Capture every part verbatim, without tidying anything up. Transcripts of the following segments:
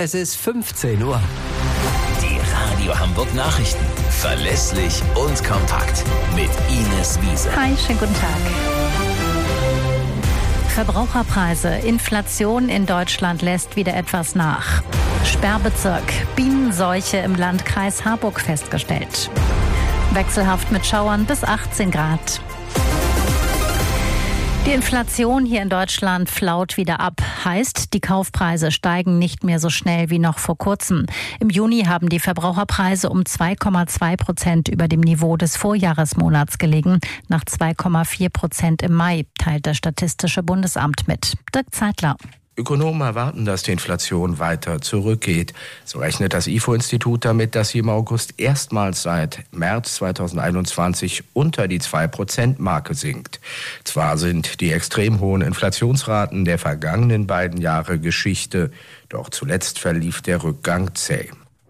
Es ist fünfzehn Uhr. Die Radio Hamburg Nachrichten. Verlässlich und kompakt. Mit Ines Wiese. Hi, schönen guten Tag. Verbraucherpreise. Inflation in Deutschland lässt wieder etwas nach. Sperrbezirk. Bienenseuche im Landkreis Harburg festgestellt. Wechselhaft mit Schauern bis achtzehn Grad. Die Inflation hier in Deutschland flaut wieder ab. Heißt, die Kaufpreise steigen nicht mehr so schnell wie noch vor kurzem. Im Juni haben die Verbraucherpreise um zwei Komma zwei Prozent über dem Niveau des Vorjahresmonats gelegen. Nach zwei Komma vier Prozent im Mai, teilt das Statistische Bundesamt mit. Dirk Zeitler. Ökonomen erwarten, dass die Inflation weiter zurückgeht. So rechnet das I F O-Institut damit, dass sie im August erstmals seit März zweitausendeinundzwanzig unter die zwei Prozent Marke sinkt. Zwar sind die extrem hohen Inflationsraten der vergangenen beiden Jahre Geschichte, doch zuletzt verlief der Rückgang zäh.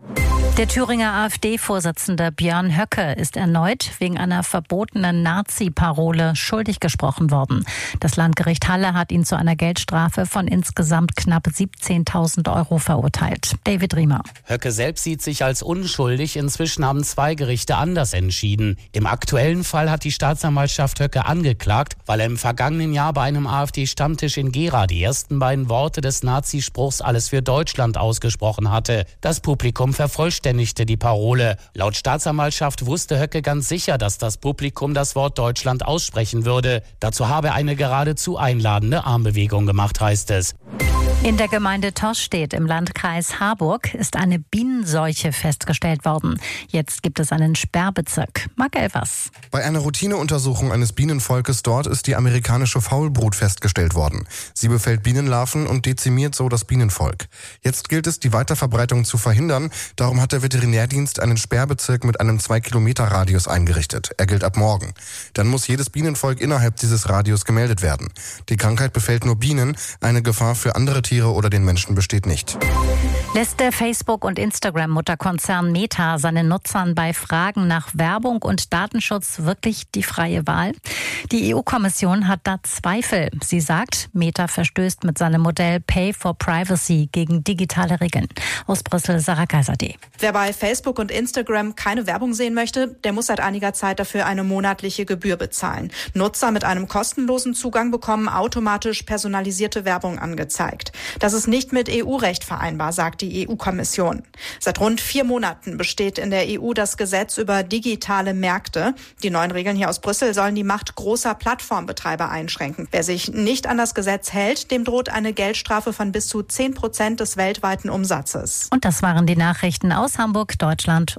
Der Thüringer AfD-Vorsitzende Björn Höcke ist erneut wegen einer verbotenen Nazi-Parole schuldig gesprochen worden. Das Landgericht Halle hat ihn zu einer Geldstrafe von insgesamt knapp siebzehntausend Euro verurteilt. David Riemer. Höcke selbst sieht sich als unschuldig. Inzwischen haben zwei Gerichte anders entschieden. Im aktuellen Fall hat die Staatsanwaltschaft Höcke angeklagt, weil er im vergangenen Jahr bei einem AfD-Stammtisch in Gera die ersten beiden Worte des Nazispruchs "Alles für Deutschland" ausgesprochen hatte. Das Publikum vervollständigte die Parole. Laut Staatsanwaltschaft wusste Höcke ganz sicher, dass das Publikum das Wort Deutschland aussprechen würde. Dazu habe er eine geradezu einladende Armbewegung gemacht, heißt es. In der Gemeinde Toschstedt im Landkreis Harburg ist eine Bienenseuche festgestellt worden. Jetzt gibt es einen Sperrbezirk. Marc Elvers. Bei einer Routineuntersuchung eines Bienenvolkes dort ist die amerikanische Faulbrut festgestellt worden. Sie befällt Bienenlarven und dezimiert so das Bienenvolk. Jetzt gilt es, die Weiterverbreitung zu verhindern. Darum hat der Veterinärdienst einen Sperrbezirk mit einem zwei Kilometer Radius eingerichtet. Er gilt ab morgen. Dann muss jedes Bienenvolk innerhalb dieses Radius gemeldet werden. Die Krankheit befällt nur Bienen. Eine Gefahr für andere Tiere oder den Menschen besteht nicht. Lässt der Facebook- und Instagram-Mutterkonzern Meta seinen Nutzern bei Fragen nach Werbung und Datenschutz wirklich die freie Wahl? Die E U-Kommission hat da Zweifel. Sie sagt, Meta verstößt mit seinem Modell Pay for Privacy gegen digitale Regeln. Aus Brüssel, Sarah Kaiser-D. Wer bei Facebook und Instagram keine Werbung sehen möchte, der muss seit einiger Zeit dafür eine monatliche Gebühr bezahlen. Nutzer mit einem kostenlosen Zugang bekommen automatisch personalisierte Werbung angezeigt. Das ist nicht mit E U-Recht vereinbar, sagt die E U-Kommission. Seit rund vier Monaten besteht in der E U das Gesetz über digitale Märkte. Die neuen Regeln hier aus Brüssel sollen die Macht großer Plattformbetreiber einschränken. Wer sich nicht an das Gesetz hält, dem droht eine Geldstrafe von bis zu zehn Prozent des weltweiten Umsatzes. Und das waren die Nachrichten aus Hamburg, Deutschland